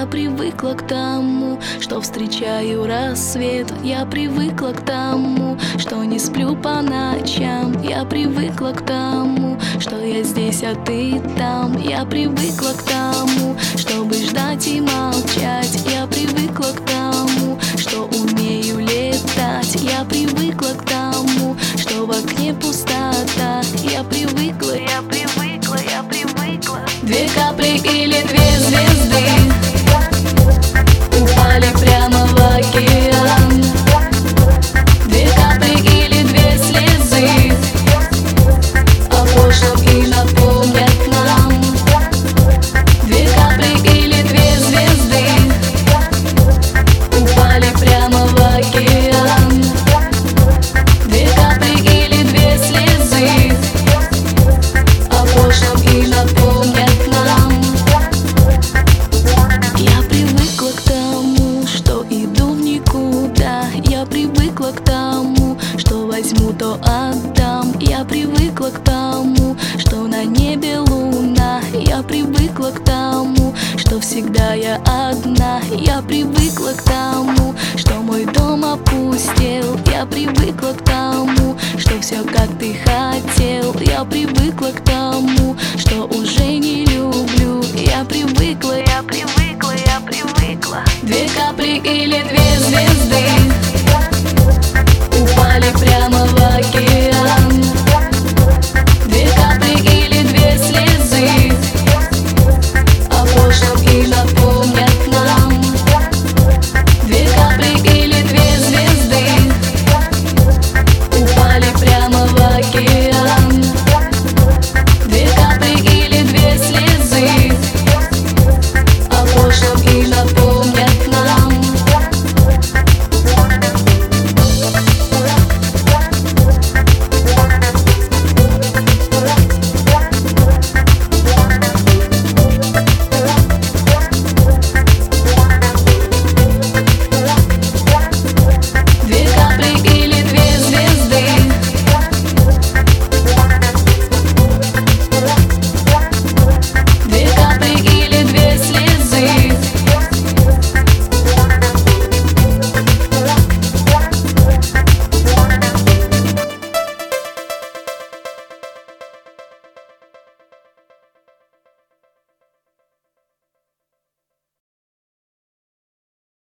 Я привыкла к тому, что встречаю рассвет. Я привыкла к тому, что не сплю по ночам. Я привыкла к тому, что я здесь, а ты там. Я привыкла к тому, чтобы ждать и молчать. Я привыкла к тому, что умею летать. Я привыкла к тому, что в окне пустота. Я привыкла, я привыкла, я привыкла. Две капли или две звезды упали прямо в океан. Две капли или две слезы о прошлом и напомнят нам. Две капли или две звезды упали прямо в океан. Две капли или две слезы о прошлом и напомнят нам. Я привыкла к тому, что иду в никуда. Я привыкла к тому, что возьму, то отдам. Я привыкла к тому, что на небе луна. Я привыкла к тому, что всегда я одна. Я привыкла к тому, что мой дом опустел. Я привыкла к тому, что все как ты хотел. Я привыкла к тому, что уже не люблю. Я привыкла, я привыкла, я привыкла. Две капли или две